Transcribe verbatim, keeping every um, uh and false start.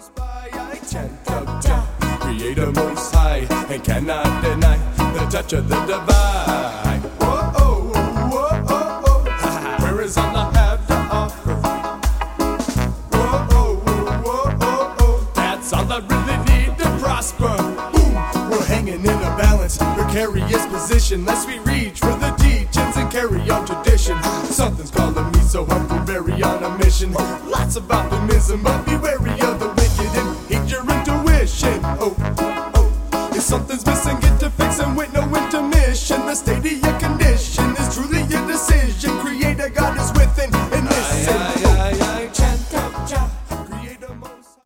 by, I chant of Jah, Creator Most High, and cannot deny the touch of the divine. Whoa, oh, whoa, oh, oh. Where is all I have to offer? Whoa, oh, whoa, oh, oh. That's all I really need to prosper. Boom, we're hanging in a balance, precarious position, lest we reach for the teachings and carry on tradition. Something's calling me, so I'm very on a mission. Lots of optimism, but be wary of the wicked and heed your intuition. Oh, oh, if something's missing, get to fixing with no intermission. The state of your condition.